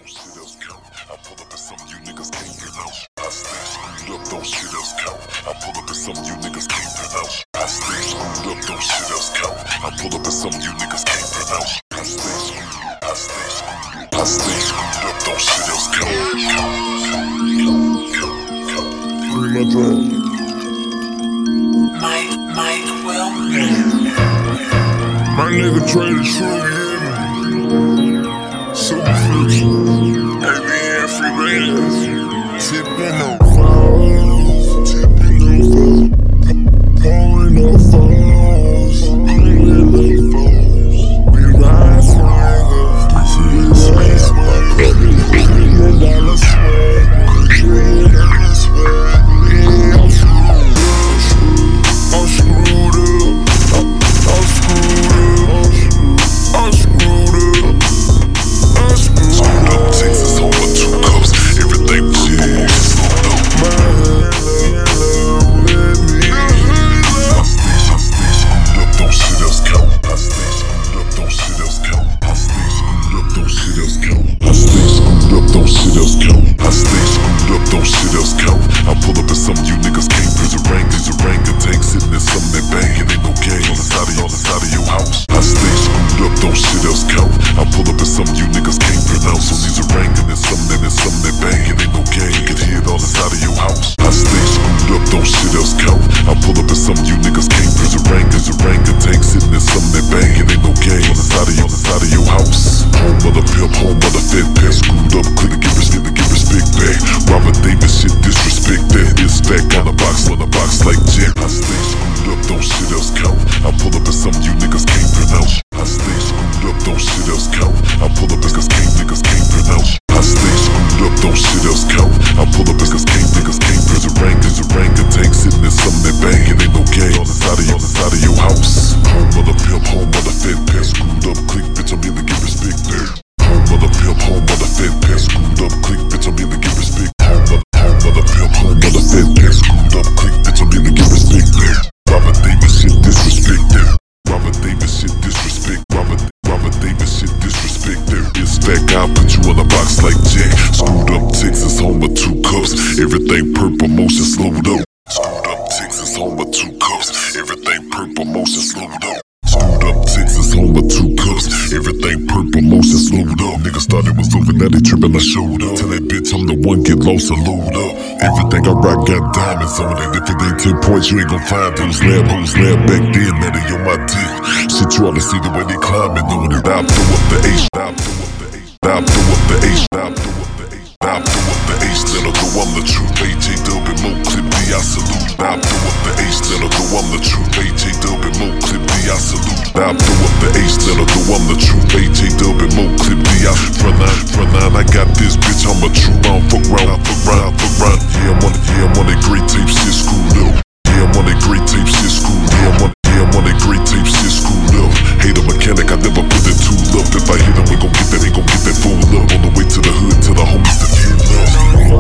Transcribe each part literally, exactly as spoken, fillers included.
shit else count. I pull up at something you niggas can't pronounce. I stay screwed up, don't shit else count. I pull up at something you niggas can't pronounce. I stay screwed up, don't shit else count. I pull up at something you niggas can't pronounce. I stay screwed up, I stay screwed up, I stay screwed up, don't shit else count. Bring my drum. Mike, Mike Will. My nigga traded true, yeah. Super freaks. A B N free ratings. Tipping on falls. Tipping on falls. Pouring on falls. Pouring on falls. We ride swingers. We ride swingers. Million dollar swag. Million dollar swag. Yeah, I'm screwed. I'm screwed up. I'm screwed up. I'm screwed up. I'm screwed up. Texas home with two cups. Everything purple, slowed up. My love with me. I stay, I stay screwed up, don't shit else count. I stay screwed up, don't shit else count. I stay screwed up, don't shit else count. I stay screwed up, don't shit else count. I stay screwed up, don't shit else count. I pull up at something you niggas can't. There's a rank, there's a rank that takes it, and there's something that bang. It ain't no game on the side of your, on the side of your house. I stay screwed up, don't shit else count. I pull up at something you niggas can't pronounce. So these are rank, and there's something that, there's something that bang. It ain't no game, you can hear it on the side of your house. I stay screwed up, don't shit else count. I pull up at something you niggas can't. There's a rank, there's a rank that takes it, and there's something that bang. It ain't no game on the side of your, on the side of your house. Home of the pimp, home of the fed pet. Screwed up, click to get respect, to get respect back. Robert Davis shit, disrespect that. It's back on the box, on the box like Jack. I stay screwed up, don't shit else count. I pull up at something you niggas can't pronounce. I stay screwed up, don't shit else count. I pull up at niggas can't, niggas can't pronounce. I stay screwed up, don't shit else count. I pull up at niggas can't, niggas can't. There's a rank, there's a rank that takes it, and there's something that bang. It ain't no game on the side of your, on the side of your house. Home of the pimp, home of the fed pet. Screwed up, click, bitch, I'm here to get respect back. Home of the pimp, home of the fed pet. Screwed up, click, bitch, I'm here to get respect. Home of, home of the pimp, home of the fed pet. Screwed up, click, bitch, I'm here to get respect back. Robert Davis shit, disrespect that. Robert Davis shit, disrespect. Robert, Robert Davis shit, disrespect that. It's that guy, put you in a box like Jack. Screwed up Texas, home of two cups. Everything purple, motion slowed up. Screwed up Texas, home of two cups. Everything purple, motion slowed up. Screwed up Texas, home of two cups. Everything purple, motion slowed up. Niggas thought it was over, now they trippin', I showed up. Tell that bitch I'm the one, get lost and load up. Everything I rock got diamonds on it. If it ain't ten points, you ain't gon' find those lab hoes lab back then. Now they on my dick. Shit, you ought to see the way they climbing on it. I'll throw up the H, I'll throw up the H, I'll throw up the H, I'll throw up the H, I'll throw up the H. That'll go, I'm the truth. A J Dub and Mo Clip D, I salute. I'll throw up the H, that'll go, I'm the truth. A J Dub and Mo Clip D, I salute. I'll throw up the H, that'll go, I'm the truth. A J Dub and Mo Clip D, I front line, front line. I got this bitch, I'm a true. I don't fuck round, I fuck round, fuck round. Yeah, I'm on it, yeah, I'm on that great tape shit screwed up. Yeah, I'm on that great tape shit screwed up. Yeah, I'm on, yeah, I'm on that great tape shit screwed up. Hate a mechanic, I never put that tool up. If I hit him, we gon' get that, he gon' get that fool up. On the way to the hood, till the homies the fuel up.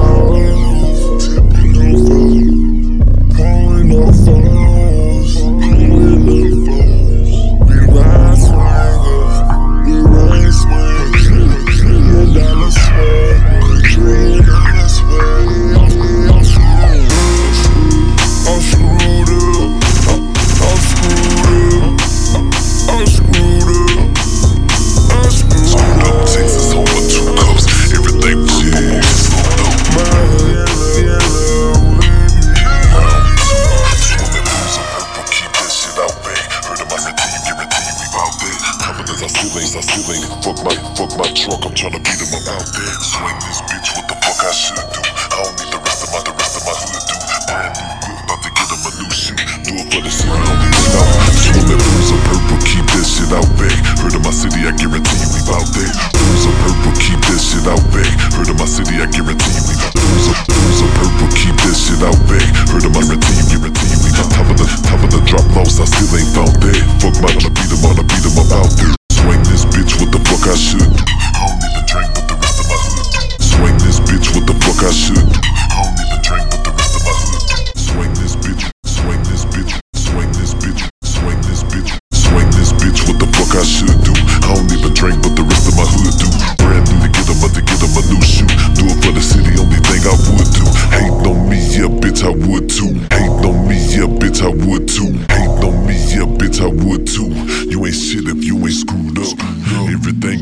Pouring on falls, pouring on falls. We ride swingers, we ride swingers. Million dollar swag, million dollar swag. I'm screwed, I'm screwed up, I'm screwed up, I'm screwed up, I'm screwed up. Texas home with two cups, everything purple, slowed up. My yellow with me. Swimming pools of purple, keep that shit out back. Heard of my city, guarantee you we bout that. Confidence, I still ain't, I still ain't. Fuck my, fuck my truck, I'm tryna beat him about that. Swing this bitch, what the fuck I should do? I don't need the rest of my, the rest of my hood do. Brand new whip, about to get him a new shoe. Do it for the city, only one out. Swimming pools of purple, keep that shit out back. Heard of my city, I guarantee you we bout that. Pools of purple, keep that shit out back. Heard of my city, I guarantee you we bout that. Pools of, pools of purple, keep that shit out back. Heard of my guarantee you, guarantee you we bout top of the, top of the drop loss, I still ain't found that. Fuck my, I'ma beat him, I'ma beat him about that. Swing this bitch, what the fuck I should do? I don't need the drink, but the rest of my hood do. Swing this bitch, what the fuck I should do? I don't need the drink, but the rest of my hood do. Swing this bitch, swing this bitch, swing this bitch, swing this bitch, swing this bitch, what the fuck I should do? I don't need the drink, but the rest of my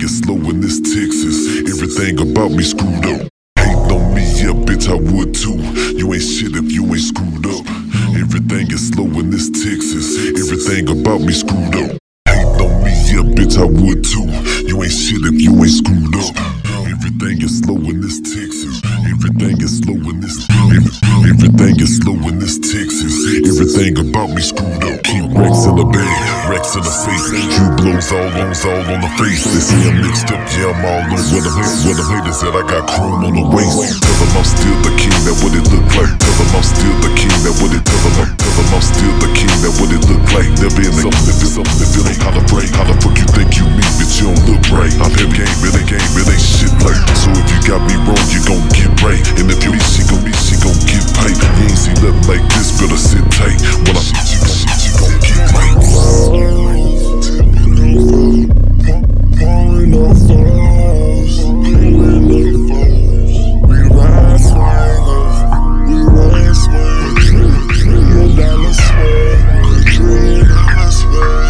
is slow in this Texas. Everything about me screwed up. Hating on me, yeah, bitch, I would too. You ain't shit if you ain't screwed up. Everything is slow in this Texas. Everything about me screwed up. Hating on me, yeah, bitch, I would too. You ain't shit if you ain't screwed up. Everything is slow in this Texas. Everything is slow in this. Every, everything is slow in this Texas. Everything about me screwed up. Keep racks in the bag, racks in the face. True blows all on, all on the face. They say I'm mixed up, yeah, I'm all on. Where the where the haters at, I got chrome on the waist. Tell them I'm still the king, that what it look like. Tell them I'm still the king, that what it tell them. Tell them I'm still the king, that what it look like. Never in the something if it's something if it ain't how to break. How the fuck you think you me, bitch, you don't look right. I'm hip game, it ain't game, it ain't shit like. So if you got me wrong, you gon' get right. And if you me, she gon' be, she gon' get paid. You ain't seen nothing like this, better sit tight. When I shit, you gon' shit, you gon' get right. Pouring off falls, pouring off falls. We ride swingers, we ride swingers. Trillion dollar swag, trillion dollar swag.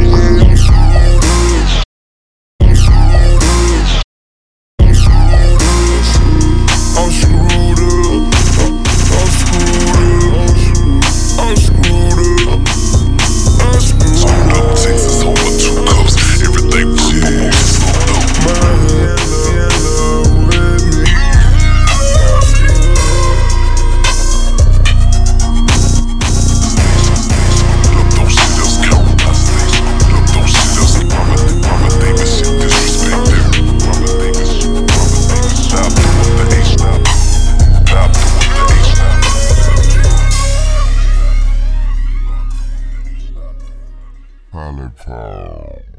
I'm screwed up, I'm screwed up, I'm screwed up, I'm screwed up. Texas home with two cups, everything boom, slow up. My hand love with me. Don't shit else count. Don't shit else. Mama, mama, David, shit disrespect there. Mama, David, shit, Mama, David, stop doing the H now. Stop doing the H now. Holly Paul.